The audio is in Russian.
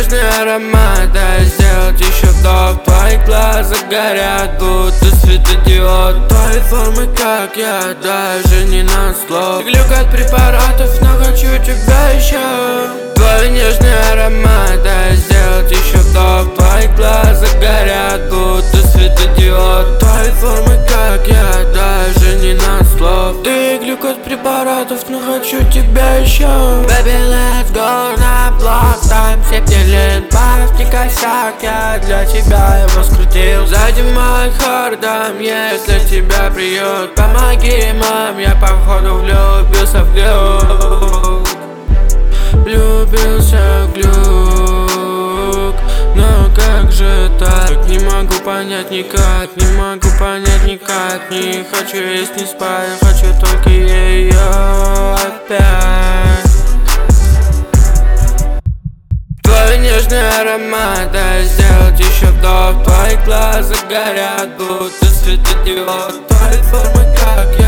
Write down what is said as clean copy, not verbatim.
нежный аромат, а сделать еще вдох. Твои глаза горят, будто светодиод. Твои формы, как я, даже не на слов. Глюк от препаратов, но хочу тебя еще. Твой нежный аромат, а сделать еще вдох. Твои глаза горят, будто светодиод. Твои формы, как я, даже не на слов. Ты глюк от препаратов, но хочу тебя еще. Baby, let's go на блок, там все делим паров, не косяк, я для тебя его скрутил. Сзади мой хардам, если тебя приют. Помоги, мам, я походу влюбился в глюк. Влюбился в глюк. Но как же так? Не могу понять никак, не могу понять никак. Не хочу есть, не спать, хочу только ее опять. Твой нежный аромат, а сделать еще вдох. Твои глаза горят, будто светодиод. Твои формы, как